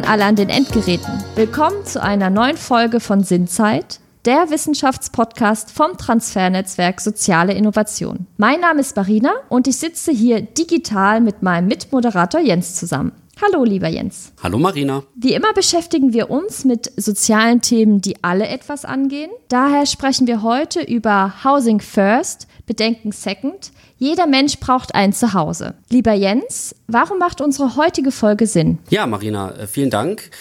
alle an den Endgeräten. Willkommen zu einer neuen Folge von Sinnzeit, der Wissenschaftspodcast vom Transfernetzwerk Soziale Innovation. Mein Name ist Marina und ich sitze hier digital mit meinem Mitmoderator Jens zusammen. Hallo, lieber Jens. Hallo, Marina. Wie immer beschäftigen wir uns mit sozialen Themen, die alle etwas angehen. Daher sprechen wir heute über Housing First, Bedenken Second. Jeder Mensch braucht ein Zuhause. Lieber Jens, warum macht unsere heutige Folge Sinn? Ja, Marina, vielen Dank.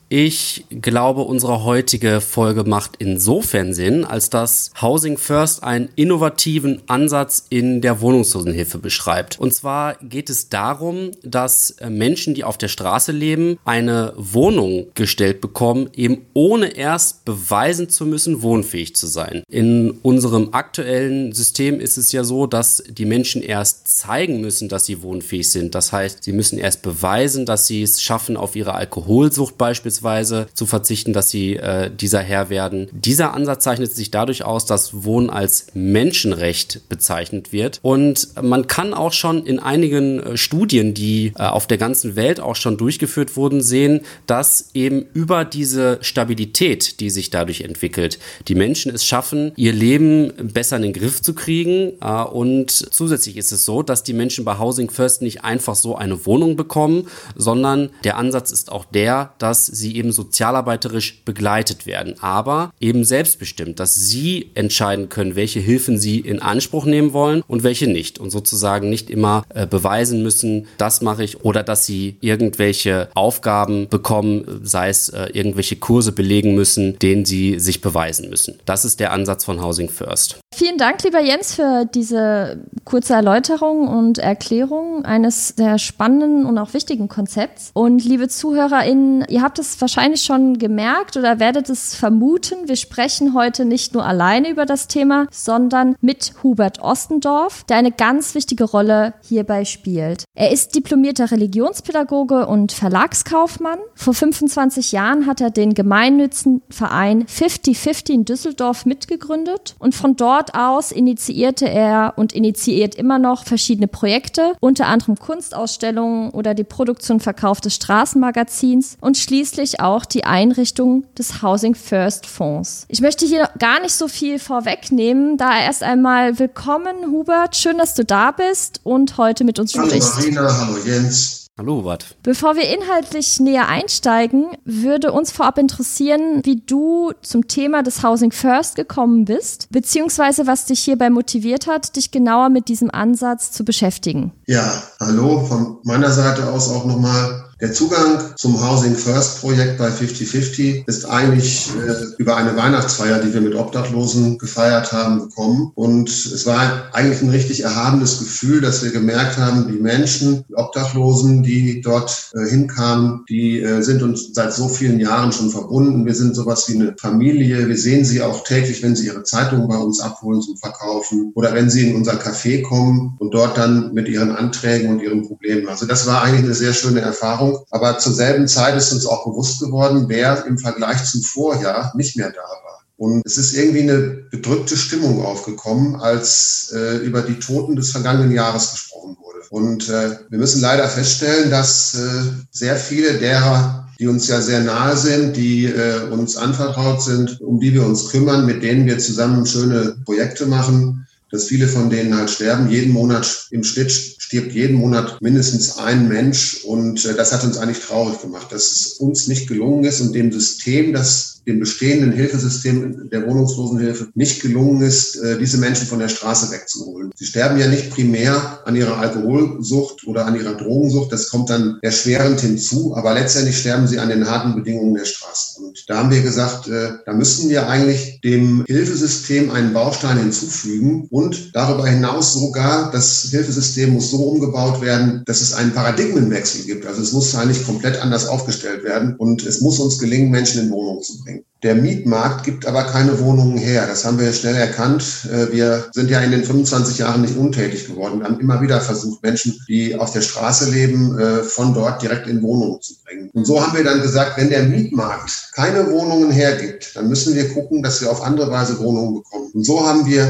Ich glaube, unsere heutige Folge macht insofern Sinn, als dass Housing First einen innovativen Ansatz in der Wohnungslosenhilfe beschreibt. Und zwar geht es darum, dass Menschen, die auf der Straße leben, eine Wohnung gestellt bekommen, eben ohne erst beweisen zu müssen, wohnfähig zu sein. In unserem aktuellen System ist es ja so, dass die Menschen erst zeigen müssen, dass sie wohnfähig sind. Das heißt, sie müssen erst beweisen, dass sie es schaffen, auf ihre Alkoholsucht beispielsweise zu verzichten, dass sie dieser Herr werden. Dieser Ansatz zeichnet sich dadurch aus, dass Wohnen als Menschenrecht bezeichnet wird. Und man kann auch schon in einigen Studien, die auf der ganzen Welt auch schon durchgeführt wurden, sehen, dass eben über diese Stabilität, die sich dadurch entwickelt, die Menschen es schaffen, ihr Leben besser in den Griff zu kriegen. Und zusätzlich ist es so, dass die Menschen bei Housing First nicht einfach so eine Wohnung bekommen, sondern der Ansatz ist auch der, dass sie eben sozialarbeiterisch begleitet werden, aber eben selbstbestimmt, dass sie entscheiden können, welche Hilfen sie in Anspruch nehmen wollen und welche nicht und sozusagen nicht immer beweisen müssen, das mache ich, oder dass sie irgendwelche Aufgaben bekommen, sei es irgendwelche Kurse belegen müssen, denen sie sich beweisen müssen. Das ist der Ansatz von Housing First. Vielen Dank, lieber Jens, für diese kurze Erläuterung und Erklärung eines sehr spannenden und auch wichtigen Konzepts. Und liebe ZuhörerInnen, ihr habt es wahrscheinlich schon gemerkt oder werdet es vermuten, wir sprechen heute nicht nur alleine über das Thema, sondern mit Hubert Ostendorf, der eine ganz wichtige Rolle hierbei spielt. Er ist diplomierter Religionspädagoge und Verlagskaufmann. Vor 25 Jahren hat er den gemeinnützigen Verein 50-50 in Düsseldorf mitgegründet und von dort aus initiierte er und initiiert immer noch verschiedene Projekte, unter anderem Kunstausstellungen oder die Produktion und Verkauf des Straßenmagazins und schließlich auch die Einrichtung des Housing First Fonds. Ich möchte hier gar nicht so viel vorwegnehmen, da erst einmal willkommen, Hubert, schön, dass du da bist und heute mit uns sprichst. Hallo Marina, hallo Jens. Hallo, Hubert. Bevor wir inhaltlich näher einsteigen, würde uns vorab interessieren, wie du zum Thema des Housing First gekommen bist, beziehungsweise was dich hierbei motiviert hat, dich genauer mit diesem Ansatz zu beschäftigen. Ja, hallo, von meiner Seite aus auch nochmal. Der Zugang zum Housing First Projekt bei 50-50 ist eigentlich über eine Weihnachtsfeier, die wir mit Obdachlosen gefeiert haben, gekommen. Und es war eigentlich ein richtig erhabenes Gefühl, dass wir gemerkt haben, die Menschen, die Obdachlosen, die dort hinkamen, die sind uns seit so vielen Jahren schon verbunden. Wir sind sowas wie eine Familie. Wir sehen sie auch täglich, wenn sie ihre Zeitungen bei uns abholen zum Verkaufen oder wenn sie in unser Café kommen und dort dann mit ihren Anträgen und ihren Problemen. Also das war eigentlich eine sehr schöne Erfahrung. Aber zur selben Zeit ist uns auch bewusst geworden, wer im Vergleich zum Vorjahr nicht mehr da war. Und es ist irgendwie eine bedrückte Stimmung aufgekommen, als über die Toten des vergangenen Jahres gesprochen wurde. Und wir müssen leider feststellen, dass sehr viele derer, die uns ja sehr nahe sind, die uns anvertraut sind, um die wir uns kümmern, mit denen wir zusammen schöne Projekte machen, dass viele von denen halt sterben. Jeden Monat im Schnitt stirbt jeden Monat mindestens ein Mensch. Und das hat uns eigentlich traurig gemacht, dass es uns nicht gelungen ist und dem System, dem bestehenden Hilfesystem der Wohnungslosenhilfe nicht gelungen ist, diese Menschen von der Straße wegzuholen. Sie sterben ja nicht primär an ihrer Alkoholsucht oder an ihrer Drogensucht. Das kommt dann erschwerend hinzu. Aber letztendlich sterben sie an den harten Bedingungen der Straße. Und da haben wir gesagt, da müssten wir eigentlich dem Hilfesystem einen Baustein hinzufügen. Und darüber hinaus sogar, das Hilfesystem muss so umgebaut werden, dass es einen Paradigmenwechsel gibt. Also es muss eigentlich komplett anders aufgestellt werden. Und es muss uns gelingen, Menschen in Wohnungen zu bringen. Der Mietmarkt gibt aber keine Wohnungen her. Das haben wir schnell erkannt. Wir sind ja in den 25 Jahren nicht untätig geworden. Wir haben immer wieder versucht, Menschen, die auf der Straße leben, von dort direkt in Wohnungen zu bringen. Und so haben wir dann gesagt, wenn der Mietmarkt keine Wohnungen hergibt, dann müssen wir gucken, dass wir auf andere Weise Wohnungen bekommen. Und so haben wir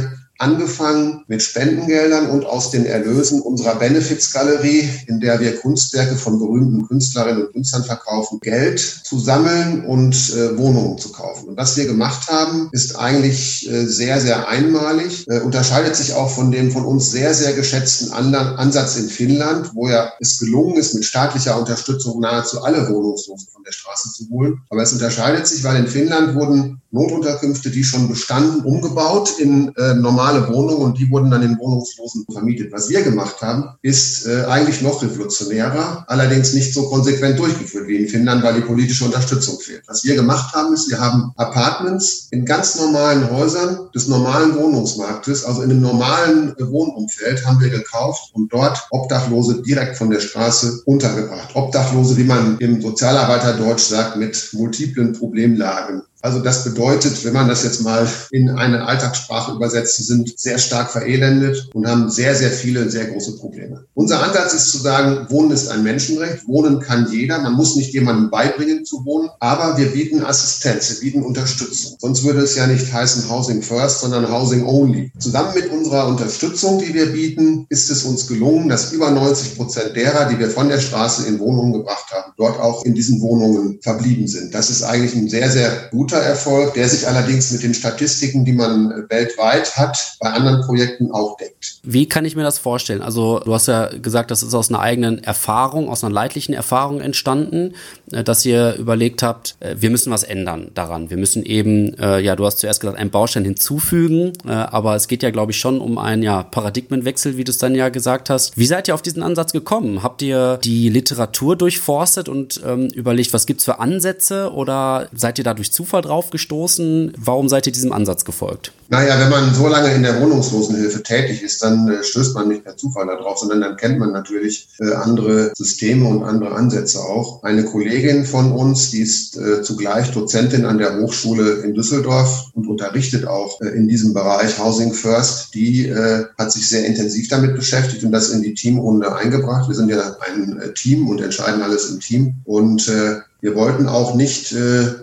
angefangen mit Spendengeldern und aus den Erlösen unserer Benefizgalerie, in der wir Kunstwerke von berühmten Künstlerinnen und Künstlern verkaufen, Geld zu sammeln und Wohnungen zu kaufen. Und was wir gemacht haben, ist eigentlich sehr, sehr einmalig, unterscheidet sich auch von dem von uns sehr, sehr geschätzten Ansatz in Finnland, wo ja es gelungen ist, mit staatlicher Unterstützung nahezu alle Wohnungslosen von der Straße zu holen. Aber es unterscheidet sich, weil in Finnland wurden Notunterkünfte, die schon bestanden, umgebaut in normale Wohnungen und die wurden dann den Wohnungslosen vermietet. Was wir gemacht haben, ist eigentlich noch revolutionärer, allerdings nicht so konsequent durchgeführt wie in Finnland, weil die politische Unterstützung fehlt. Was wir gemacht haben, ist, wir haben Apartments in ganz normalen Häusern des normalen Wohnungsmarktes, also in einem normalen Wohnumfeld, haben wir gekauft und dort Obdachlose direkt von der Straße untergebracht. Obdachlose, wie man im Sozialarbeiterdeutsch sagt, mit multiplen Problemlagen. Also das bedeutet, wenn man das jetzt mal in eine Alltagssprache übersetzt, sie sind sehr stark verelendet und haben sehr, sehr viele, sehr große Probleme. Unser Ansatz ist zu sagen, Wohnen ist ein Menschenrecht, Wohnen kann jeder, man muss nicht jemandem beibringen zu wohnen, aber wir bieten Assistenz, wir bieten Unterstützung. Sonst würde es ja nicht heißen Housing First, sondern Housing Only. Zusammen mit unserer Unterstützung, die wir bieten, ist es uns gelungen, dass über 90% derer, die wir von der Straße in Wohnungen gebracht haben, dort auch in diesen Wohnungen verblieben sind. Das ist eigentlich ein sehr, sehr guter Erfolg, der sich allerdings mit den Statistiken, die man weltweit hat, bei anderen Projekten auch deckt. Wie kann ich mir das vorstellen? Also du hast ja gesagt, das ist aus einer eigenen Erfahrung, aus einer leidlichen Erfahrung entstanden, dass ihr überlegt habt, wir müssen was ändern daran. Wir müssen eben, du hast zuerst gesagt, einen Baustein hinzufügen, aber es geht ja, glaube ich, schon um einen Paradigmenwechsel, wie du es dann ja gesagt hast. Wie seid ihr auf diesen Ansatz gekommen? Habt ihr die Literatur durchforstet und überlegt, was gibt's für Ansätze oder seid ihr da durch Zufall drauf gestoßen? Warum seid ihr diesem Ansatz gefolgt? Naja, wenn man so lange in der Wohnungslosenhilfe tätig ist, dann stößt man nicht per Zufall darauf, sondern dann kennt man natürlich andere Systeme und andere Ansätze auch. Eine Kollegin von uns, die ist zugleich Dozentin an der Hochschule in Düsseldorf und unterrichtet auch in diesem Bereich Housing First, die hat sich sehr intensiv damit beschäftigt und das in die Teamrunde eingebracht. Wir sind ja ein Team und entscheiden alles im Team und wir wollten auch nicht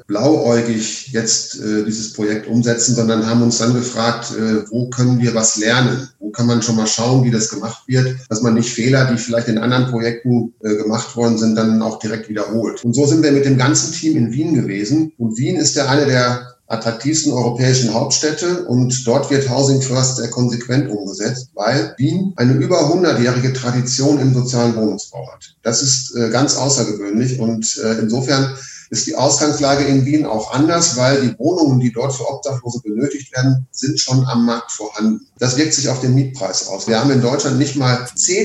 blauäugig jetzt dieses Projekt umsetzen, sondern haben uns dann gefragt, wo können wir was lernen? Wo kann man schon mal schauen, wie das gemacht wird, dass man nicht Fehler, die vielleicht in anderen Projekten gemacht worden sind, dann auch direkt wiederholt. Und so sind wir mit dem ganzen Team in Wien gewesen. Und Wien ist ja eine der attraktivsten europäischen Hauptstädte und dort wird Housing First sehr konsequent umgesetzt, weil Wien eine über 100-jährige Tradition im sozialen Wohnungsbau hat. Das ist ganz außergewöhnlich und insofern ist die Ausgangslage in Wien auch anders, weil die Wohnungen, die dort für Obdachlose benötigt werden, sind schon am Markt vorhanden. Das wirkt sich auf den Mietpreis aus. Wir haben in Deutschland nicht mal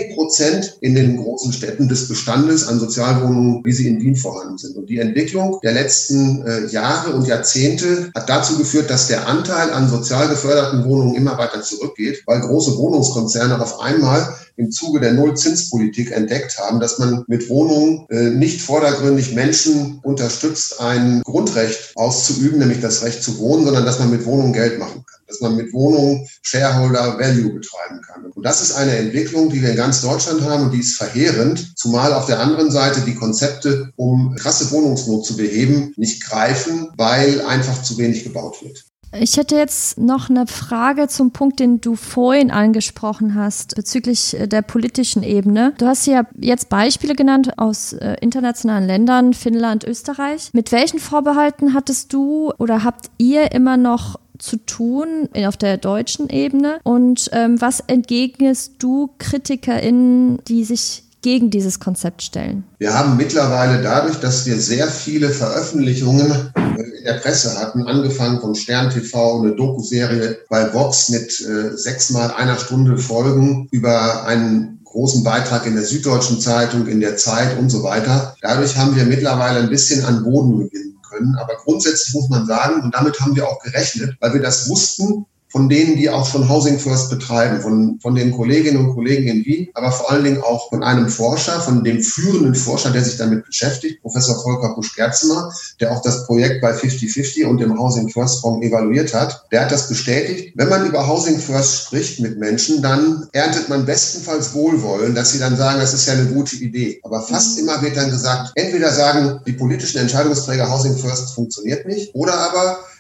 10% in den großen Städten des Bestandes an Sozialwohnungen, wie sie in Wien vorhanden sind. Und die Entwicklung der letzten Jahre und Jahrzehnte hat dazu geführt, dass der Anteil an sozial geförderten Wohnungen immer weiter zurückgeht, weil große Wohnungskonzerne auf einmal im Zuge der Nullzinspolitik entdeckt haben, dass man mit Wohnungen nicht vordergründig Menschen unterstützt, ein Grundrecht auszuüben, nämlich das Recht zu wohnen, sondern dass man mit Wohnungen Geld machen kann, dass man mit Wohnungen Shareholder Value betreiben kann. Und das ist eine Entwicklung, die wir in ganz Deutschland haben und die ist verheerend, zumal auf der anderen Seite die Konzepte, um krasse Wohnungsnot zu beheben, nicht greifen, weil einfach zu wenig gebaut wird. Ich hätte jetzt noch eine Frage zum Punkt, den du vorhin angesprochen hast, bezüglich der politischen Ebene. Du hast ja jetzt Beispiele genannt aus internationalen Ländern, Finnland, Österreich. Mit welchen Vorbehalten hattest du oder habt ihr immer noch zu tun auf der deutschen Ebene? Und was entgegnest du KritikerInnen, die sich gegen dieses Konzept stellen? Wir haben mittlerweile dadurch, dass wir sehr viele Veröffentlichungen in der Presse hatten, angefangen von Stern TV, eine Dokuserie bei Vox mit 6 mal einer Stunde Folgen über einen großen Beitrag in der Süddeutschen Zeitung, in der Zeit und so weiter. Dadurch haben wir mittlerweile ein bisschen an Boden gewinnen können. Aber grundsätzlich muss man sagen, und damit haben wir auch gerechnet, weil wir das wussten, von denen, die auch schon Housing First betreiben, von den Kolleginnen und Kollegen in Wien, aber vor allen Dingen auch von einem Forscher, von dem führenden Forscher, der sich damit beschäftigt, Professor Volker Busch-Gerzemer, der auch das Projekt bei 50/50 und dem Housing First Fonds evaluiert hat. Der hat das bestätigt. Wenn man über Housing First spricht mit Menschen, dann erntet man bestenfalls Wohlwollen, dass sie dann sagen, das ist ja eine gute Idee. Aber fast immer wird dann gesagt, entweder sagen die politischen Entscheidungsträger, Housing First funktioniert nicht, oder aber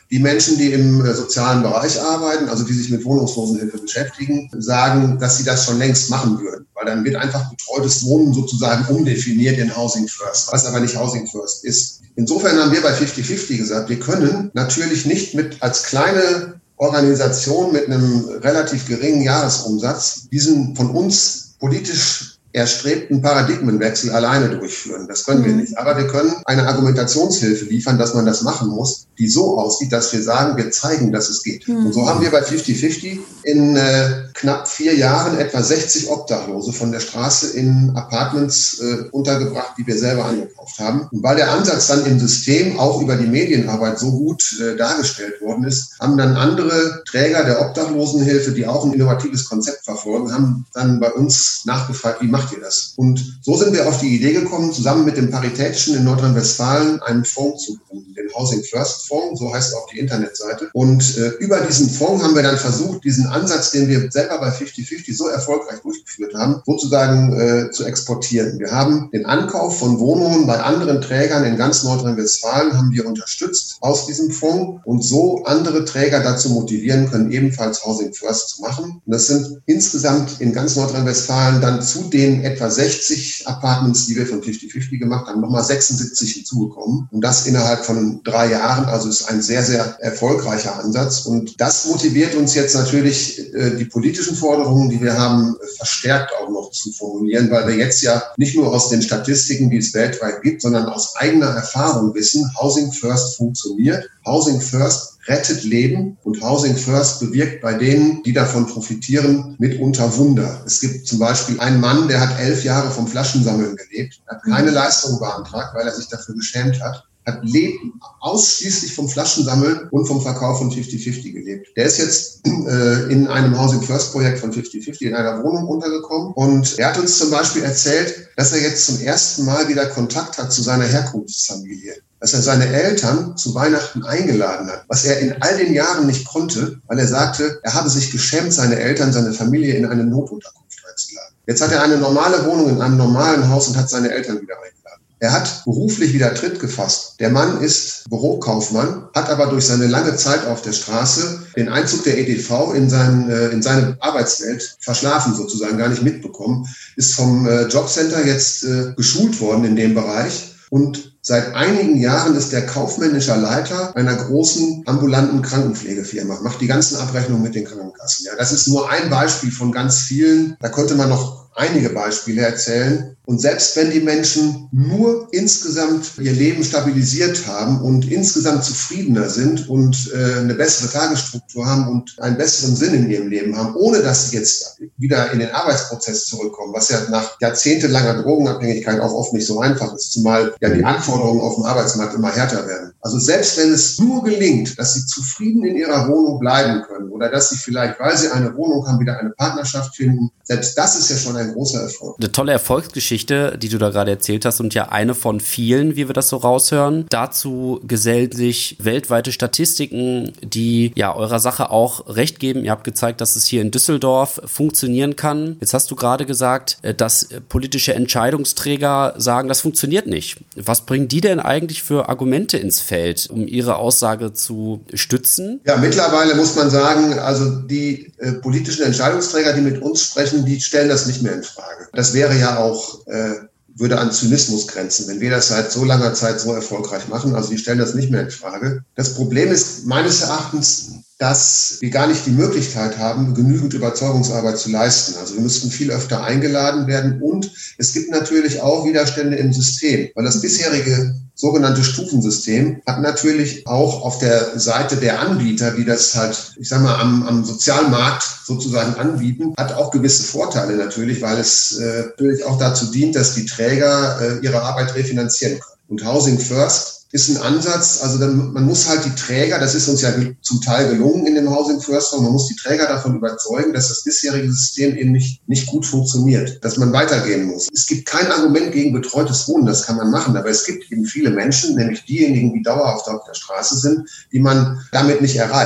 Die Menschen, die im sozialen Bereich arbeiten, also die sich mit Wohnungslosenhilfe beschäftigen, sagen, dass sie das schon längst machen würden. Weil dann wird einfach betreutes Wohnen sozusagen umdefiniert in Housing First, was aber nicht Housing First ist. Insofern haben wir bei 50/50 gesagt, wir können natürlich nicht als kleine Organisation mit einem relativ geringen Jahresumsatz diesen von uns politisch erstrebten Paradigmenwechsel alleine durchführen. Das können wir nicht. Aber wir können eine Argumentationshilfe liefern, dass man das machen muss, die so aussieht, dass wir sagen, wir zeigen, dass es geht. Und so haben wir bei 50/50 in knapp 4 Jahren etwa 60 Obdachlose von der Straße in Apartments untergebracht, die wir selber angekauft haben. Und weil der Ansatz dann im System auch über die Medienarbeit so gut dargestellt worden ist, haben dann andere Träger der Obdachlosenhilfe, die auch ein innovatives Konzept verfolgen, haben dann bei uns nachgefragt, wie macht ihr das? Und so sind wir auf die Idee gekommen, zusammen mit dem Paritätischen in Nordrhein-Westfalen einen Fonds zu gründen, den Housing First Fonds, so heißt auch die Internetseite. Und über diesen Fonds haben wir dann versucht, diesen Ansatz, den wir selber bei 50/50 so erfolgreich durchgeführt haben, sozusagen zu exportieren. Wir haben den Ankauf von Wohnungen bei anderen Trägern in ganz Nordrhein-Westfalen haben wir unterstützt aus diesem Fonds und so andere Träger dazu motivieren können, ebenfalls Housing First zu machen. Und das sind insgesamt in ganz Nordrhein-Westfalen dann zu den etwa 60 Apartments, die wir von 50/50 gemacht haben, nochmal 76 hinzugekommen. Und das innerhalb von 3 Jahren. Also ist ein sehr, sehr erfolgreicher Ansatz. Und das motiviert uns jetzt natürlich, die politischen Forderungen, die wir haben, verstärkt auch noch zu formulieren, weil wir jetzt ja nicht nur aus den Statistiken, die es weltweit gibt, sondern aus eigener Erfahrung wissen, Housing First funktioniert. Housing First rettet Leben und Housing First bewirkt bei denen, die davon profitieren, mitunter Wunder. Es gibt zum Beispiel einen Mann, der hat 11 Jahre vom Flaschensammeln gelebt, hat keine Leistung beantragt, weil er sich dafür geschämt hat lebt ausschließlich vom Flaschensammeln und vom Verkauf von 50/50 gelebt. Der ist jetzt in einem Housing First Projekt von 50/50 in einer Wohnung untergekommen und er hat uns zum Beispiel erzählt, dass er jetzt zum ersten Mal wieder Kontakt hat zu seiner Herkunftsfamilie. Dass er seine Eltern zu Weihnachten eingeladen hat, was er in all den Jahren nicht konnte, weil er sagte, er habe sich geschämt, seine Eltern, seine Familie in eine Notunterkunft einzuladen. Jetzt hat er eine normale Wohnung in einem normalen Haus und hat seine Eltern wieder eingeladen. Er hat beruflich wieder Tritt gefasst. Der Mann ist Bürokaufmann, hat aber durch seine lange Zeit auf der Straße den Einzug der EDV in seine Arbeitswelt verschlafen, sozusagen gar nicht mitbekommen, ist vom Jobcenter jetzt geschult worden in dem Bereich und seit einigen Jahren ist er kaufmännischer Leiter einer großen ambulanten Krankenpflegefirma, macht die ganzen Abrechnungen mit den Krankenkassen. Ja, das ist nur ein Beispiel von ganz vielen. Da könnte man noch einige Beispiele erzählen. Und selbst wenn die Menschen nur insgesamt ihr Leben stabilisiert haben und insgesamt zufriedener sind und eine bessere Tagesstruktur haben und einen besseren Sinn in ihrem Leben haben, ohne dass sie jetzt wieder in den Arbeitsprozess zurückkommen, was ja nach jahrzehntelanger Drogenabhängigkeit auch oft nicht so einfach ist, zumal ja die Anforderungen auf dem Arbeitsmarkt immer härter werden. Also selbst wenn es nur gelingt, dass sie zufrieden in ihrer Wohnung bleiben können oder dass sie vielleicht, weil sie eine Wohnung haben, wieder eine Partnerschaft finden, selbst das ist ja schon ein großer Erfolg. Eine tolle Erfolgsgeschichte, die du da gerade erzählt hast und ja eine von vielen, wie wir das so raushören. Dazu gesellen sich weltweite Statistiken, die ja eurer Sache auch recht geben. Ihr habt gezeigt, dass es hier in Düsseldorf funktionieren kann. Jetzt hast du gerade gesagt, dass politische Entscheidungsträger sagen, das funktioniert nicht. Was bringen die denn eigentlich für Argumente ins Feld, um ihre Aussage zu stützen? Ja, mittlerweile muss man sagen, also die politischen Entscheidungsträger, die mit uns sprechen, die stellen das nicht mehr in Frage. Das wäre ja auch, würde an Zynismus grenzen, wenn wir das seit so langer Zeit so erfolgreich machen. Also die stellen das nicht mehr in Frage. Das Problem ist meines Erachtens, dass wir gar nicht die Möglichkeit haben, genügend Überzeugungsarbeit zu leisten. Also wir müssten viel öfter eingeladen werden und es gibt natürlich auch Widerstände im System, weil das bisherige sogenannte Stufensystem hat natürlich auch auf der Seite der Anbieter, die das halt, ich sag mal, am Sozialmarkt sozusagen anbieten, hat auch gewisse Vorteile natürlich, weil es natürlich auch dazu dient, dass die Träger ihre Arbeit refinanzieren können. Und Housing First ist ein Ansatz, also man muss halt die Träger, das ist uns ja zum Teil gelungen in dem Housing First Fonds, man muss die Träger davon überzeugen, dass das bisherige System eben nicht gut funktioniert, dass man weitergehen muss. Es gibt kein Argument gegen betreutes Wohnen, das kann man machen, aber es gibt eben viele Menschen, nämlich diejenigen, die dauerhaft auf der Straße sind, die man damit nicht erreicht.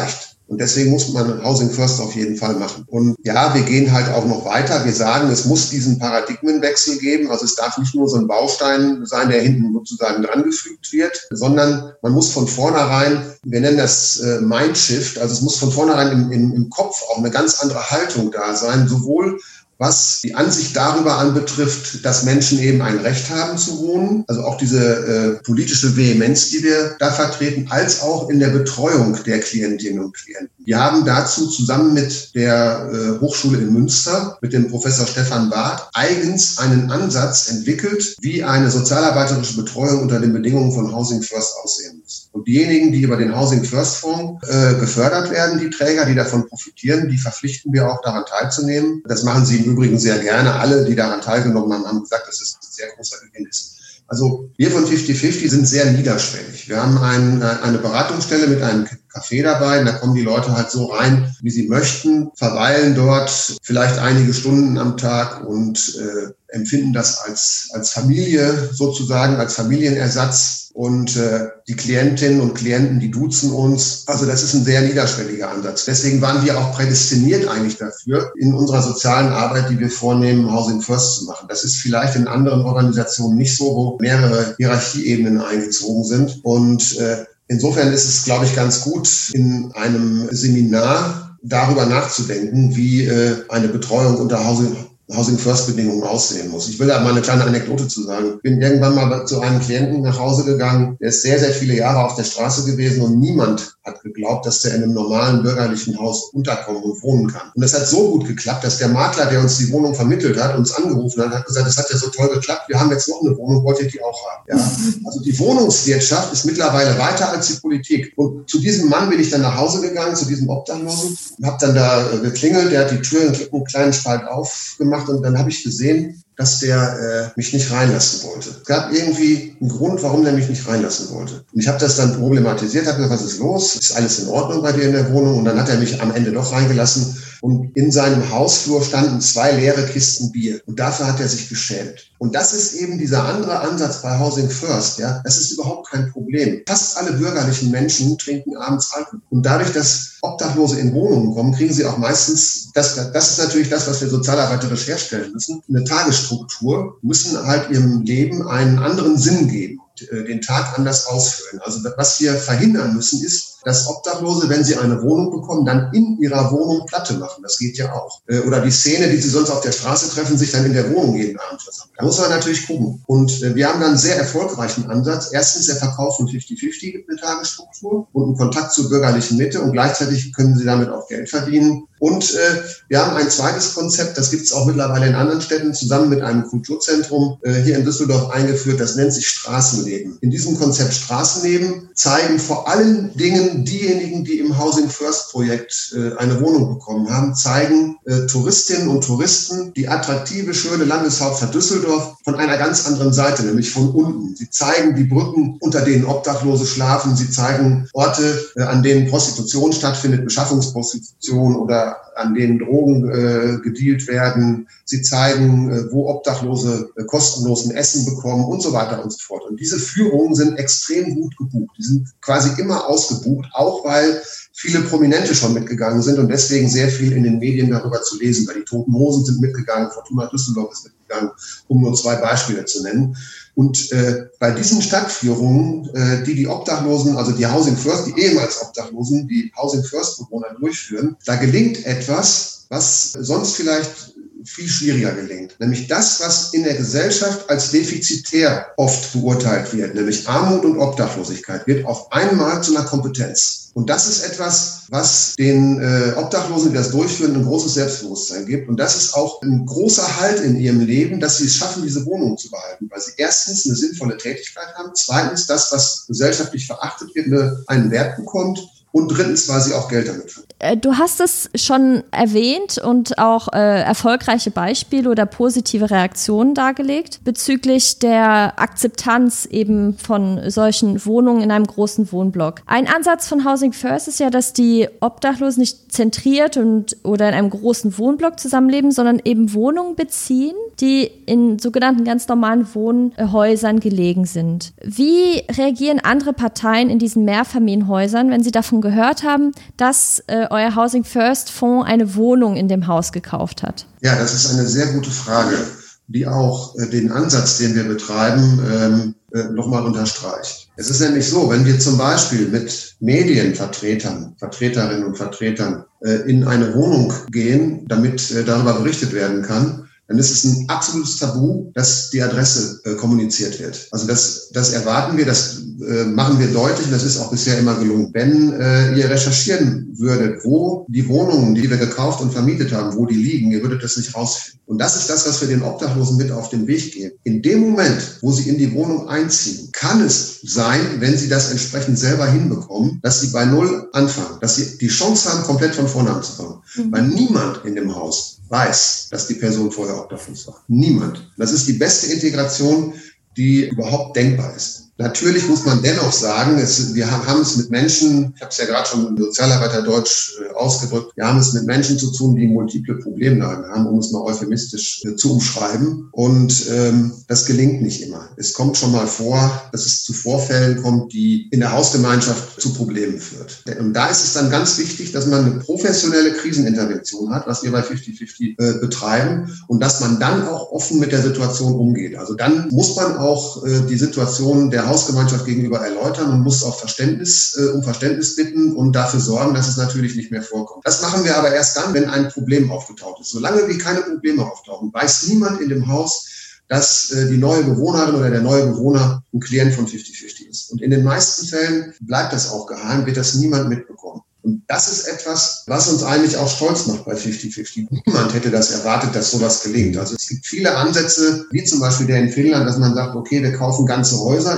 Und deswegen muss man Housing First auf jeden Fall machen. Und ja, wir gehen halt auch noch weiter. Wir sagen, es muss diesen Paradigmenwechsel geben. Also es darf nicht nur so ein Baustein sein, der hinten sozusagen drangefügt wird, sondern man muss von vornherein, wir nennen das Mindshift, also es muss von vornherein im Kopf auch eine ganz andere Haltung da sein, sowohl was die Ansicht darüber anbetrifft, dass Menschen eben ein Recht haben zu wohnen, also auch diese politische Vehemenz, die wir da vertreten, als auch in der Betreuung der Klientinnen und Klienten. Wir haben dazu zusammen mit der Hochschule in Münster, mit dem Professor Stefan Barth, eigens einen Ansatz entwickelt, wie eine sozialarbeiterische Betreuung unter den Bedingungen von Housing First aussehen muss. Und diejenigen, die über den Housing First Fonds gefördert werden, die Träger, die davon profitieren, die verpflichten wir auch daran teilzunehmen. Das machen sie im Übrigen sehr gerne. Alle, die daran teilgenommen haben, haben gesagt, dass es ein sehr großer Gewinn ist. Also wir von 50/50 sind sehr niederschwellig. Wir haben eine Beratungsstelle mit einem Café dabei. Und da kommen die Leute halt so rein, wie sie möchten, verweilen dort vielleicht einige Stunden am Tag und empfinden das als Familie sozusagen, als Familienersatz. Und die Klientinnen und Klienten, die duzen uns. Also das ist ein sehr niederschwelliger Ansatz. Deswegen waren wir auch prädestiniert eigentlich dafür, in unserer sozialen Arbeit, die wir vornehmen, Housing First zu machen. Das ist vielleicht in anderen Organisationen nicht so, wo mehrere Hierarchieebenen eingezogen sind. Und insofern ist es, glaube ich, ganz gut, in einem Seminar darüber nachzudenken, wie eine Betreuung unter Housing First Bedingungen aussehen muss. Ich will da mal eine kleine Anekdote zu sagen. Ich bin irgendwann mal zu einem Klienten nach Hause gegangen, der ist sehr, sehr viele Jahre auf der Straße gewesen und niemand hat geglaubt, dass der in einem normalen bürgerlichen Haus unterkommen und wohnen kann. Und das hat so gut geklappt, dass der Makler, der uns die Wohnung vermittelt hat, uns angerufen hat, hat gesagt, das hat ja so toll geklappt, wir haben jetzt noch eine Wohnung, wollt ihr die auch haben? Ja. Also die Wohnungswirtschaft ist mittlerweile weiter als die Politik. Und zu diesem Mann bin ich dann nach Hause gegangen, zu diesem Obdachlosen, und habe dann da geklingelt, der hat die Tür einen kleinen Spalt aufgemacht und dann habe ich gesehen, dass der mich nicht reinlassen wollte. Es gab irgendwie einen Grund, warum der mich nicht reinlassen wollte. Und ich habe das dann problematisiert, habe gesagt, was ist los? Ist alles in Ordnung bei dir in der Wohnung? Und dann hat er mich am Ende doch reingelassen. Und in seinem Hausflur standen 2 leere Kisten Bier. Und dafür hat er sich geschämt. Und das ist eben dieser andere Ansatz bei Housing First. Ja, das ist überhaupt kein Problem. Fast alle bürgerlichen Menschen trinken abends Alkohol. Und dadurch, dass Obdachlose in Wohnungen kommen, kriegen sie auch meistens, das ist natürlich das, was wir sozialarbeiterisch herstellen müssen, eine Tagesstruktur, müssen halt ihrem Leben einen anderen Sinn geben, den Tag anders ausfüllen. Also was wir verhindern müssen, ist, dass Obdachlose, wenn sie eine Wohnung bekommen, dann in ihrer Wohnung Platte machen. Das geht ja auch. Oder die Szene, die sie sonst auf der Straße treffen, sich dann in der Wohnung jeden Abend versammeln. Da muss man natürlich gucken. Und wir haben dann einen sehr erfolgreichen Ansatz. Erstens der Verkauf von 50/50 gibt eine Tagesstruktur und einen Kontakt zur bürgerlichen Mitte und gleichzeitig können sie damit auch Geld verdienen. Und wir haben ein zweites Konzept, das gibt es auch mittlerweile in anderen Städten, zusammen mit einem Kulturzentrum hier in Düsseldorf eingeführt, das nennt sich Straßenleben. In diesem Konzept Straßenleben zeigen vor allen Dingen diejenigen, die im Housing First Projekt eine Wohnung bekommen haben, zeigen Touristinnen und Touristen die attraktive, schöne Landeshauptstadt Düsseldorf von einer ganz anderen Seite, nämlich von unten. Sie zeigen die Brücken, unter denen Obdachlose schlafen. Sie zeigen Orte, an denen Prostitution stattfindet, Beschaffungsprostitution oder an denen Drogen gedealt werden. Sie zeigen, wo Obdachlose kostenlosen Essen bekommen und so weiter und so fort. Und diese Führungen sind extrem gut gebucht. Die sind quasi immer ausgebucht, auch weil viele Prominente schon mitgegangen sind und deswegen sehr viel in den Medien darüber zu lesen. Weil die Toten Hosen sind mitgegangen, Fortuna Düsseldorf ist mitgegangen, um nur 2 Beispiele zu nennen. Und bei diesen Stadtführungen, die Obdachlosen, also die Housing First, die ehemals Obdachlosen, die Housing First Bewohner durchführen, da gelingt etwas, was sonst vielleicht viel schwieriger gelingt. Nämlich das, was in der Gesellschaft als defizitär oft beurteilt wird, nämlich Armut und Obdachlosigkeit, wird auf einmal zu einer Kompetenz. Und das ist etwas, was den Obdachlosen, die das durchführen, ein großes Selbstbewusstsein gibt. Und das ist auch ein großer Halt in ihrem Leben, dass sie es schaffen, diese Wohnung zu behalten, weil sie erstens eine sinnvolle Tätigkeit haben, zweitens das, was gesellschaftlich verachtet wird, einen Wert bekommt und drittens, weil sie auch Geld damit verdienen. Du hast es schon erwähnt und auch erfolgreiche Beispiele oder positive Reaktionen dargelegt bezüglich der Akzeptanz eben von solchen Wohnungen in einem großen Wohnblock. Ein Ansatz von Housing First ist ja, dass die Obdachlosen nicht zentriert oder in einem großen Wohnblock zusammenleben, sondern eben Wohnungen beziehen, die in sogenannten ganz normalen Wohnhäusern gelegen sind. Wie reagieren andere Parteien in diesen Mehrfamilienhäusern, wenn sie davon davon gehört haben, dass euer Housing First Fonds eine Wohnung in dem Haus gekauft hat? Ja, das ist eine sehr gute Frage, die auch den Ansatz, den wir betreiben, nochmal unterstreicht. Es ist nämlich so, wenn wir zum Beispiel mit Medienvertretern, Vertreterinnen und Vertretern in eine Wohnung gehen, damit darüber berichtet werden kann, dann ist es ein absolutes Tabu, dass die Adresse kommuniziert wird. Also das erwarten wir, das machen wir deutlich und das ist auch bisher immer gelungen. Wenn ihr recherchieren würdet, wo die Wohnungen, die wir gekauft und vermietet haben, wo die liegen, ihr würdet das nicht rausfinden. Und das ist das, was wir den Obdachlosen mit auf den Weg geben. In dem Moment, wo sie in die Wohnung einziehen, kann es sein, wenn sie das entsprechend selber hinbekommen, dass sie bei Null anfangen, dass sie die Chance haben, komplett von vorne anzufangen. Weil niemand in dem Haus weiß, dass die Person vorher obdachlos war. Niemand. Das ist die beste Integration, die überhaupt denkbar ist. Natürlich muss man dennoch sagen, wir haben es mit Menschen, ich habe es ja gerade schon im Sozialarbeiterdeutsch ausgedrückt, wir haben es mit Menschen zu tun, die multiple Problemlagen haben, um es mal euphemistisch zu umschreiben. Und das gelingt nicht immer. Es kommt schon mal vor, dass es zu Vorfällen kommt, die in der Hausgemeinschaft zu Problemen führt. Und da ist es dann ganz wichtig, dass man eine professionelle Krisenintervention hat, was wir bei 50/50 betreiben, und dass man dann auch offen mit der Situation umgeht. Also dann muss man auch die Situation der Hausgemeinschaft gegenüber erläutern und muss auch um Verständnis bitten und dafür sorgen, dass es natürlich nicht mehr vorkommt. Das machen wir aber erst dann, wenn ein Problem aufgetaucht ist. Solange wie keine Probleme auftauchen, weiß niemand in dem Haus, dass die neue Bewohnerin oder der neue Bewohner ein Klient von 50/50 ist. Und in den meisten Fällen bleibt das auch geheim, wird das niemand mitbekommen. Und das ist etwas, was uns eigentlich auch stolz macht bei 50/50. Niemand hätte das erwartet, dass sowas gelingt. Also es gibt viele Ansätze, wie zum Beispiel der in Finnland, dass man sagt, okay, wir kaufen ganze Häuser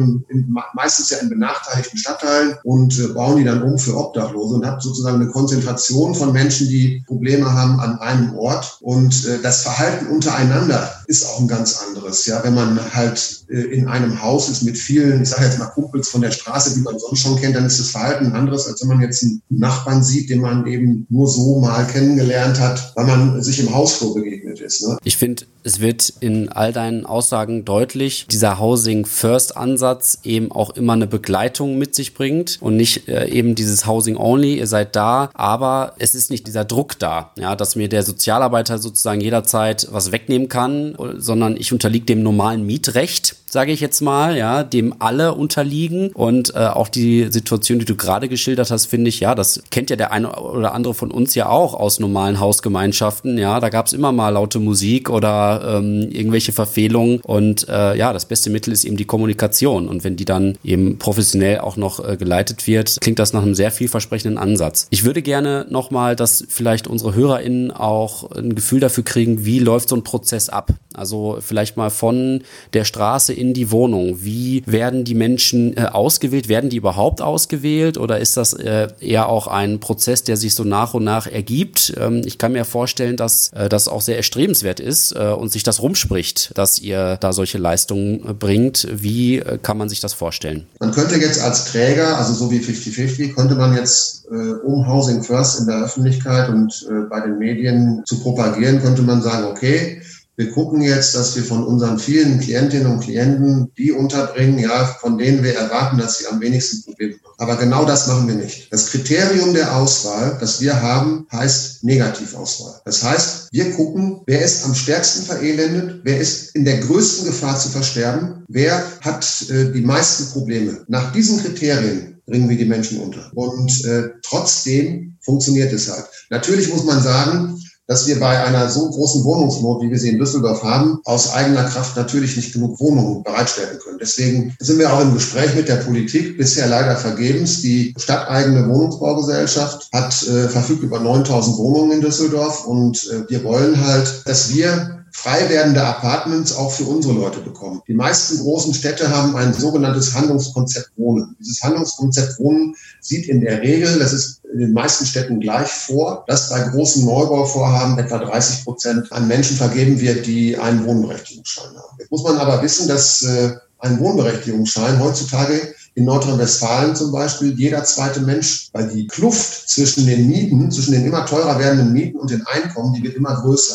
meistens ja in benachteiligten Stadtteilen und bauen die dann um für Obdachlose und hat sozusagen eine Konzentration von Menschen, die Probleme haben an einem Ort. Und das Verhalten untereinander ist auch ein ganz anderes. Ja, wenn man halt in einem Haus ist mit vielen, ich sage jetzt mal Kumpels von der Straße, die man sonst schon kennt, dann ist das Verhalten ein anderes, als wenn man jetzt einen Nachbarn sieht, den man eben nur so mal kennengelernt hat, weil man sich im Hausflur begegnet ist. Ne? Ich finde, es wird in all deinen Aussagen deutlich, dieser Housing First Ansatz eben auch immer eine Begleitung mit sich bringt und nicht eben dieses Housing Only, ihr seid da, aber es ist nicht dieser Druck da, ja, dass mir der Sozialarbeiter sozusagen jederzeit was wegnehmen kann, sondern ich unterliege dem normalen Mietrecht, sage ich jetzt mal, ja, dem alle unterliegen. Und auch die Situation, die du gerade geschildert hast, finde ich, ja, das kennt ja der eine oder andere von uns ja auch aus normalen Hausgemeinschaften. Ja, da gab es immer mal laute Musik oder irgendwelche Verfehlungen. Und ja, das beste Mittel ist eben die Kommunikation. Und wenn die dann eben professionell auch noch geleitet wird, klingt das nach einem sehr vielversprechenden Ansatz. Ich würde gerne nochmal, dass vielleicht unsere HörerInnen auch ein Gefühl dafür kriegen, wie läuft so ein Prozess ab. Also vielleicht mal von der Straße in die Wohnung. Wie werden die Menschen ausgewählt? Werden die überhaupt ausgewählt? Oder ist das eher auch ein Prozess, der sich so nach und nach ergibt? Ich kann mir vorstellen, dass das auch sehr erstrebenswert ist und sich das rumspricht, dass ihr da solche Leistungen bringt. Wie kann man sich das vorstellen? Man könnte jetzt als Träger, also so wie 50/50, könnte man jetzt um Housing First in der Öffentlichkeit und bei den Medien zu propagieren, könnte man sagen, okay, wir gucken jetzt, dass wir von unseren vielen Klientinnen und Klienten die unterbringen, ja, von denen wir erwarten, dass sie am wenigsten Probleme haben. Aber genau das machen wir nicht. Das Kriterium der Auswahl, das wir haben, heißt Negativauswahl. Das heißt, wir gucken, wer ist am stärksten verelendet, wer ist in der größten Gefahr zu versterben, wer hat die meisten Probleme. Nach diesen Kriterien bringen wir die Menschen unter. Und trotzdem funktioniert es halt. Natürlich muss man sagen, dass wir bei einer so großen Wohnungsnot, wie wir sie in Düsseldorf haben, aus eigener Kraft natürlich nicht genug Wohnungen bereitstellen können. Deswegen sind wir auch im Gespräch mit der Politik, bisher leider vergebens. Die stadteigene Wohnungsbaugesellschaft verfügt über 9.000 Wohnungen in Düsseldorf und wir wollen halt, dass wir frei werdende Apartments auch für unsere Leute bekommen. Die meisten großen Städte haben ein sogenanntes Handlungskonzept Wohnen. Dieses Handlungskonzept Wohnen sieht in der Regel, das ist in den meisten Städten gleich vor, dass bei großen Neubauvorhaben etwa 30% an Menschen vergeben wird, die einen Wohnberechtigungsschein haben. Jetzt muss man aber wissen, dass ein Wohnberechtigungsschein heutzutage in Nordrhein-Westfalen zum Beispiel jeder zweite Mensch, weil die Kluft zwischen den Mieten, zwischen den immer teurer werdenden Mieten und den Einkommen, die wird immer größer.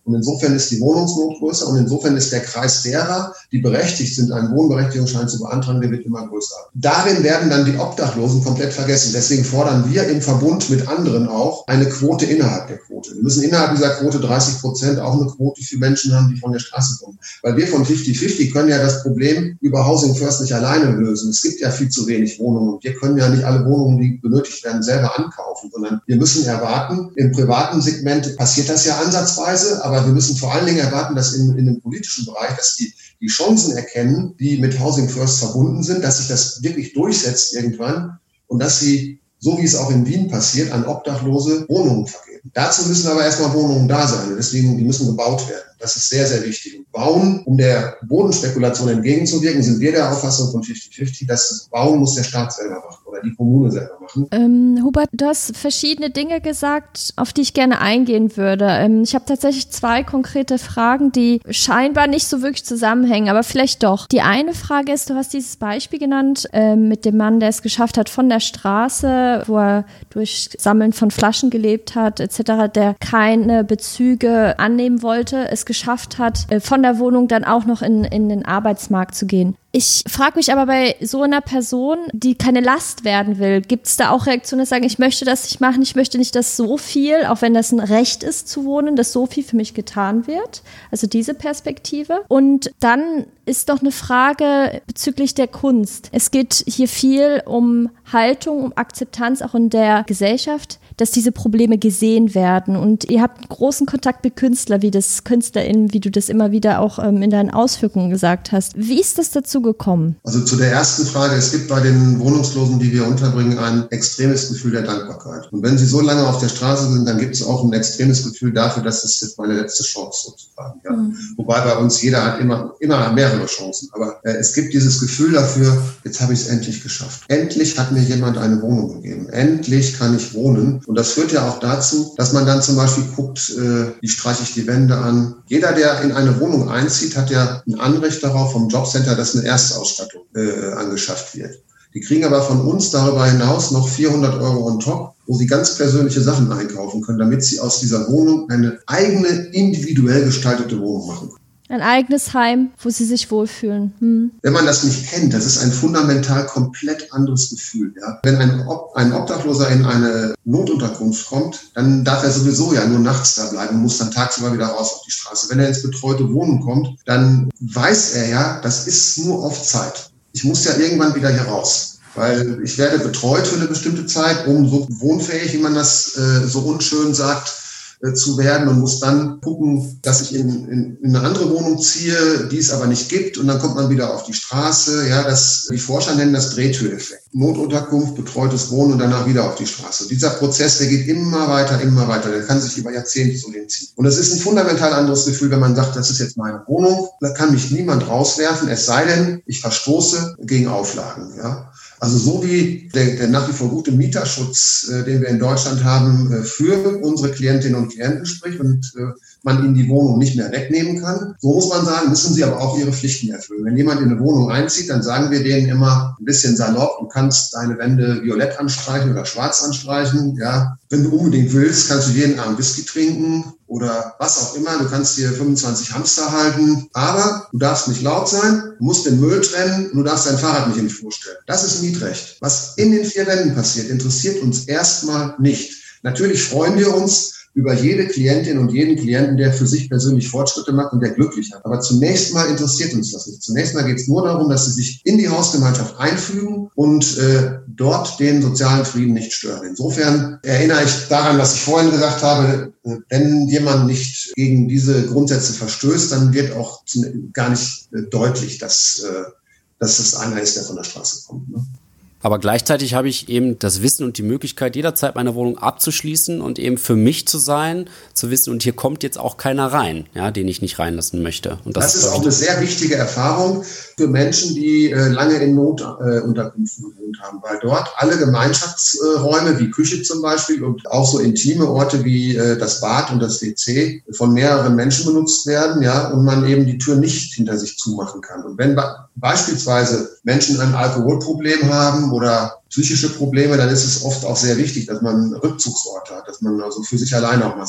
Und insofern ist die Wohnungsnot größer und insofern ist der Kreis derer, die berechtigt sind, einen Wohnberechtigungsschein zu beantragen, der wird immer größer. Darin werden dann die Obdachlosen komplett vergessen. Deswegen fordern wir im Verbund mit anderen auch eine Quote innerhalb der Quote. Wir müssen innerhalb dieser Quote 30% auch eine Quote für Menschen haben, die von der Straße kommen. Weil wir von 50-50 können ja das Problem über Housing First nicht alleine lösen. Es gibt ja viel zu wenig Wohnungen und wir können ja nicht alle Wohnungen, die benötigt werden, selber ankaufen, sondern wir müssen erwarten, im privaten Segment passiert das ja ansatzweise, aber wir müssen vor allen Dingen erwarten, dass in dem politischen Bereich, dass die Chancen erkennen, die mit Housing First verbunden sind, dass sich das wirklich durchsetzt irgendwann und dass sie, so wie es auch in Wien passiert, an Obdachlose Wohnungen vergeben. Dazu müssen aber erstmal Wohnungen da sein und deswegen, die müssen gebaut werden. Das ist sehr, sehr wichtig. Und Bauen, um der Bodenspekulation entgegenzuwirken, sind wir der Auffassung von 50-50, dass das Bauen muss der Staat selber machen oder die Kommune selber machen. Hubert, du hast verschiedene Dinge gesagt, auf die ich gerne eingehen würde. Ich habe tatsächlich 2 konkrete Fragen, die scheinbar nicht so wirklich zusammenhängen, aber vielleicht doch. Die eine Frage ist, du hast dieses Beispiel genannt mit dem Mann, der es geschafft hat von der Straße, wo er durch Sammeln von Flaschen gelebt hat, etc., der keine Bezüge annehmen wollte, es geschafft hat, von der Wohnung dann auch noch in den Arbeitsmarkt zu gehen. Ich frage mich aber bei so einer Person, die keine Last werden will, gibt es da auch Reaktionen, die sagen, ich möchte das nicht machen, ich möchte nicht, dass so viel, auch wenn das ein Recht ist zu wohnen, dass so viel für mich getan wird? Also diese Perspektive. Und dann ist doch eine Frage bezüglich der Kunst. Es geht hier viel um Haltung, um Akzeptanz auch in der Gesellschaft, dass diese Probleme gesehen werden. Und ihr habt einen großen Kontakt mit KünstlerInnen, wie du das immer wieder auch in deinen Ausführungen gesagt hast. Wie ist das dazu gekommen? Also zu der ersten Frage, es gibt bei den Wohnungslosen, die wir unterbringen, ein extremes Gefühl der Dankbarkeit. Und wenn sie so lange auf der Straße sind, dann gibt es auch ein extremes Gefühl dafür, dass es jetzt meine letzte Chance sozusagen. Ja. Wobei bei uns jeder hat immer mehrere Chancen. Aber es gibt dieses Gefühl dafür, jetzt habe ich es endlich geschafft. Endlich hat mir jemand eine Wohnung gegeben. Endlich kann ich wohnen. Und das führt ja auch dazu, dass man dann zum Beispiel guckt, wie streiche ich die Wände an. Jeder, der in eine Wohnung einzieht, hat ja ein Anrecht darauf vom Jobcenter, dass eine Erstausstattung angeschafft wird. Die kriegen aber von uns darüber hinaus noch 400 € on top, wo sie ganz persönliche Sachen einkaufen können, damit sie aus dieser Wohnung eine eigene, individuell gestaltete Wohnung machen können. Ein eigenes Heim, wo sie sich wohlfühlen. Wenn man das nicht kennt, das ist ein fundamental komplett anderes Gefühl. Ja? Wenn ein Obdachloser in eine Notunterkunft kommt, dann darf er sowieso ja nur nachts da bleiben und muss dann tagsüber wieder raus auf die Straße. Wenn er ins betreute Wohnen kommt, dann weiß er ja, das ist nur auf Zeit. Ich muss ja irgendwann wieder hier raus. Weil ich werde betreut für eine bestimmte Zeit, um so wohnfähig, wie man das so unschön sagt, zu werden und muss dann gucken, dass ich in eine andere Wohnung ziehe, die es aber nicht gibt und dann kommt man wieder auf die Straße. Ja, die Forscher nennen das Drehtüreffekt. Notunterkunft, betreutes Wohnen und danach wieder auf die Straße. Und dieser Prozess, der geht immer weiter, der kann sich über Jahrzehnte so hinziehen. Und es ist ein fundamental anderes Gefühl, wenn man sagt, das ist jetzt meine Wohnung, da kann mich niemand rauswerfen, es sei denn, ich verstoße gegen Auflagen. Ja. Also so wie der nach wie vor gute Mieterschutz, den wir in Deutschland haben, für unsere Klientinnen und Klienten spricht und man ihnen die Wohnung nicht mehr wegnehmen kann, so muss man sagen, müssen sie aber auch ihre Pflichten erfüllen. Wenn jemand in eine Wohnung einzieht, dann sagen wir denen immer ein bisschen salopp, du kannst deine Wände violett anstreichen oder schwarz anstreichen. Ja. Wenn du unbedingt willst, kannst du jeden Abend Whisky trinken oder was auch immer. Du kannst dir 25 Hamster halten, aber du darfst nicht laut sein, du musst den Müll trennen und du darfst dein Fahrrad nicht in den Flur stellen. Das ist Mietrecht. Was in den 4 Wänden passiert, interessiert uns erstmal nicht. Natürlich freuen wir uns über jede Klientin und jeden Klienten, der für sich persönlich Fortschritte macht und der glücklich hat. Aber zunächst mal interessiert uns das nicht. Zunächst mal geht es nur darum, dass sie sich in die Hausgemeinschaft einfügen und dort den sozialen Frieden nicht stören. Insofern erinnere ich daran, was ich vorhin gesagt habe, wenn jemand nicht gegen diese Grundsätze verstößt, dann wird auch gar nicht deutlich, dass das einer ist, der von der Straße kommt. Ne? Aber gleichzeitig habe ich eben das Wissen und die Möglichkeit, jederzeit meine Wohnung abzuschließen und eben für mich zu sein, zu wissen, und hier kommt jetzt auch keiner rein, ja, den ich nicht reinlassen möchte. Und das ist auch eine sehr wichtige Erfahrung für Menschen, die lange in Notunterkünften gewohnt haben, weil dort alle Gemeinschaftsräume, wie Küche zum Beispiel und auch so intime Orte wie das Bad und das WC von mehreren Menschen benutzt werden, ja, und man eben die Tür nicht hinter sich zumachen kann. Und wenn beispielsweise Menschen ein Alkoholproblem haben oder psychische Probleme, dann ist es oft auch sehr wichtig, dass man Rückzugsort hat, dass man also für sich alleine auch mal sein kann.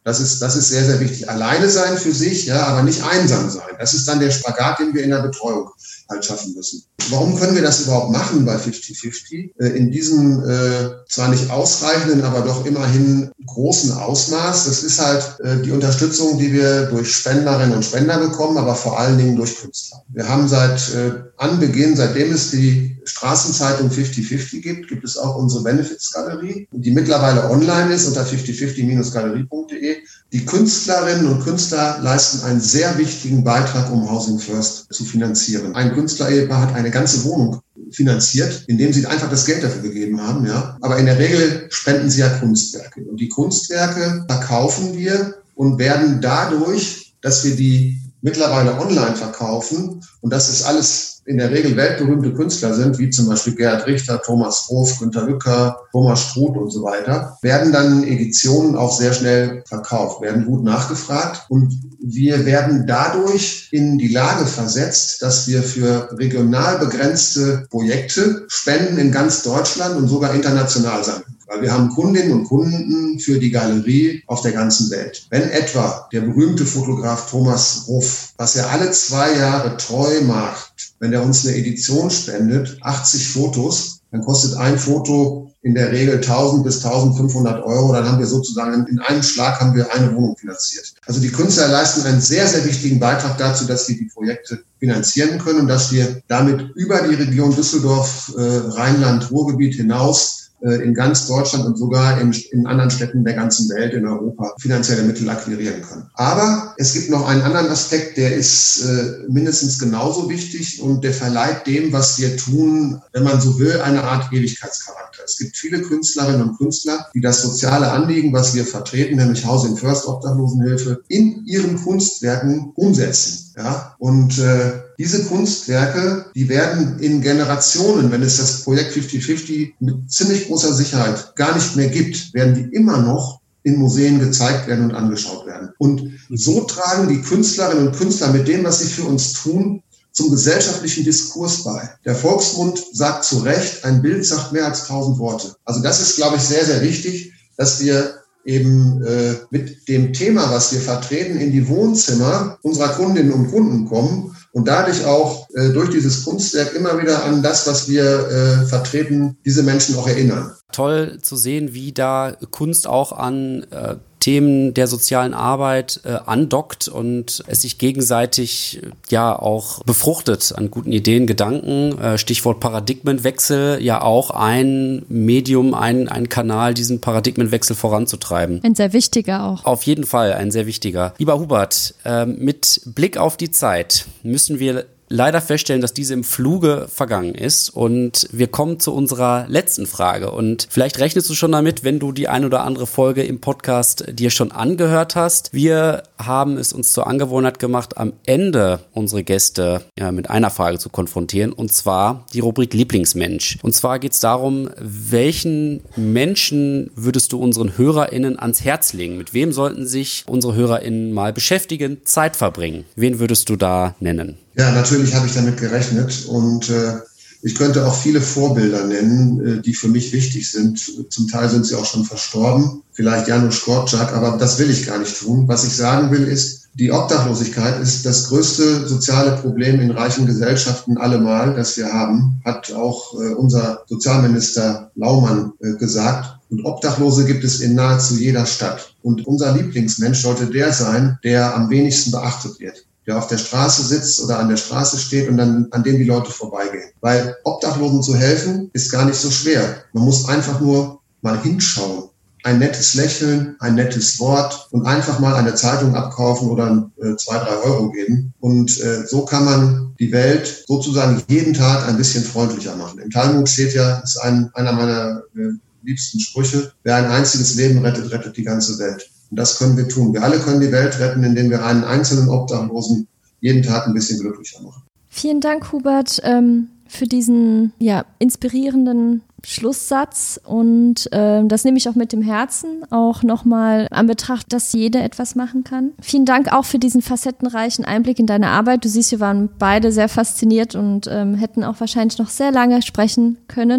Das ist sehr, sehr wichtig. Alleine sein für sich, ja, aber nicht einsam sein. Das ist dann der Spagat, den wir in der Betreuung halt schaffen müssen. Warum können wir das überhaupt machen bei 50-50? In diesem zwar nicht ausreichenden, aber doch immerhin großen Ausmaß. Das ist halt die Unterstützung, die wir durch Spenderinnen und Spender bekommen, aber vor allen Dingen durch Künstler. Wir haben seit Anbeginn, seitdem es die Straßenzeitung 50-50 gibt es auch unsere Benefits-Galerie, die mittlerweile online ist unter 5050-galerie.de. Die Künstlerinnen und Künstler leisten einen sehr wichtigen Beitrag, um Housing First zu finanzieren. Ein Künstlerehepaar hat eine ganze Wohnung finanziert, indem sie einfach das Geld dafür gegeben haben, ja. Aber in der Regel spenden sie ja Kunstwerke. Und die Kunstwerke verkaufen wir und werden dadurch, dass wir die mittlerweile online verkaufen, und das ist alles in der Regel weltberühmte Künstler sind, wie zum Beispiel Gerhard Richter, Thomas Roth, Günter Lücker, Thomas Struth und so weiter, werden dann Editionen auch sehr schnell verkauft, werden gut nachgefragt, und wir werden dadurch in die Lage versetzt, dass wir für regional begrenzte Projekte Spenden in ganz Deutschland und sogar international sammeln. Weil wir haben Kundinnen und Kunden für die Galerie auf der ganzen Welt. Wenn etwa der berühmte Fotograf Thomas Ruff, was er alle 2 Jahre treu macht, wenn er uns eine Edition spendet, 80 Fotos, dann kostet ein Foto in der Regel 1.000 bis 1.500 Euro. Dann haben wir sozusagen in einem Schlag haben wir eine Wohnung finanziert. Also die Künstler leisten einen sehr, sehr wichtigen Beitrag dazu, dass wir die Projekte finanzieren können und dass wir damit über die Region Düsseldorf, Rheinland, Ruhrgebiet hinaus in ganz Deutschland und sogar in anderen Städten der ganzen Welt, in Europa, finanzielle Mittel akquirieren können. Aber es gibt noch einen anderen Aspekt, der ist mindestens genauso wichtig und der verleiht dem, was wir tun, wenn man so will, eine Art Ewigkeitscharakter. Es gibt viele Künstlerinnen und Künstler, die das soziale Anliegen, was wir vertreten, nämlich Housing First, Obdachlosenhilfe, in ihren Kunstwerken umsetzen. Ja? Und diese Kunstwerke, die werden in Generationen, wenn es das Projekt 50-50 mit ziemlich großer Sicherheit gar nicht mehr gibt, werden die immer noch in Museen gezeigt werden und angeschaut werden. Und so tragen die Künstlerinnen und Künstler mit dem, was sie für uns tun, zum gesellschaftlichen Diskurs bei. Der Volksmund sagt zu Recht, ein Bild sagt mehr als 1000 Worte. Also das ist, glaube ich, sehr, sehr wichtig, dass wir eben mit dem Thema, was wir vertreten, in die Wohnzimmer unserer Kundinnen und Kunden kommen und dadurch auch durch dieses Kunstwerk immer wieder an das, was wir vertreten, diese Menschen auch erinnern. Toll zu sehen, wie da Kunst auch an Themen der sozialen Arbeit andockt und es sich gegenseitig ja auch befruchtet an guten Ideen, Gedanken. Stichwort Paradigmenwechsel, ja auch ein Medium, ein Kanal, diesen Paradigmenwechsel voranzutreiben. Ein sehr wichtiger auch. Auf jeden Fall ein sehr wichtiger. Lieber Hubert, mit Blick auf die Zeit müssen wir leider feststellen, dass diese im Fluge vergangen ist und wir kommen zu unserer letzten Frage und vielleicht rechnest du schon damit, wenn du die ein oder andere Folge im Podcast dir schon angehört hast. Wir haben es uns zur Angewohnheit gemacht, am Ende unsere Gäste mit einer Frage zu konfrontieren und zwar die Rubrik Lieblingsmensch. Und zwar geht es darum, welchen Menschen würdest du unseren HörerInnen ans Herz legen? Mit wem sollten sich unsere HörerInnen mal beschäftigen, Zeit verbringen? Wen würdest du da nennen? Ja, natürlich habe ich damit gerechnet und ich könnte auch viele Vorbilder nennen, die für mich wichtig sind. Zum Teil sind sie auch schon verstorben, vielleicht Janusz Korczak, aber das will ich gar nicht tun. Was ich sagen will ist, die Obdachlosigkeit ist das größte soziale Problem in reichen Gesellschaften allemal, das wir haben, hat auch unser Sozialminister Laumann gesagt. Und Obdachlose gibt es in nahezu jeder Stadt. Und unser Lieblingsmensch sollte der sein, der am wenigsten beachtet wird, der auf der Straße sitzt oder an der Straße steht und dann an dem die Leute vorbeigehen. Weil Obdachlosen zu helfen ist gar nicht so schwer. Man muss einfach nur mal hinschauen. Ein nettes Lächeln, ein nettes Wort und einfach mal eine Zeitung abkaufen oder 2-3 Euro geben. Und so kann man die Welt sozusagen jeden Tag ein bisschen freundlicher machen. Im Talmud steht ja, ist einer meiner liebsten Sprüche, wer ein einziges Leben rettet, rettet die ganze Welt. Und das können wir tun. Wir alle können die Welt retten, indem wir einen einzelnen Obdachlosen jeden Tag ein bisschen glücklicher machen. Vielen Dank, Hubert, für diesen inspirierenden Schlusssatz. Und das nehme ich auch mit dem Herzen, auch nochmal an Betracht, dass jeder etwas machen kann. Vielen Dank auch für diesen facettenreichen Einblick in deine Arbeit. Du siehst, wir waren beide sehr fasziniert und hätten auch wahrscheinlich noch sehr lange sprechen können.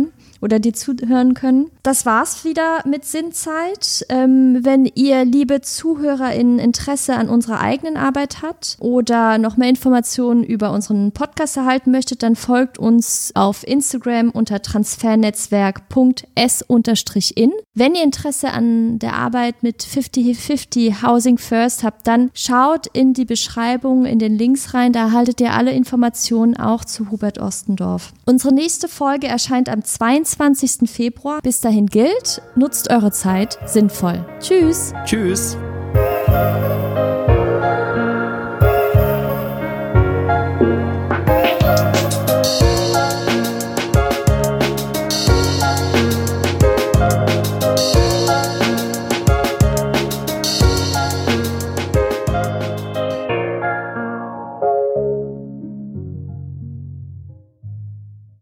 oder dir zuhören können. Das war's wieder mit Sinnzeit. Wenn ihr, liebe ZuhörerInnen, Interesse an unserer eigenen Arbeit habt oder noch mehr Informationen über unseren Podcast erhalten möchtet, dann folgt uns auf Instagram unter transfernetzwerk.s_in. Wenn ihr Interesse an der Arbeit mit 50-50 Housing First habt, dann schaut in die Beschreibung, in den Links rein, da erhaltet ihr alle Informationen auch zu Hubert Ostendorf. Unsere nächste Folge erscheint am 22. Februar. Bis dahin gilt, nutzt eure Zeit sinnvoll. Tschüss! Tschüss!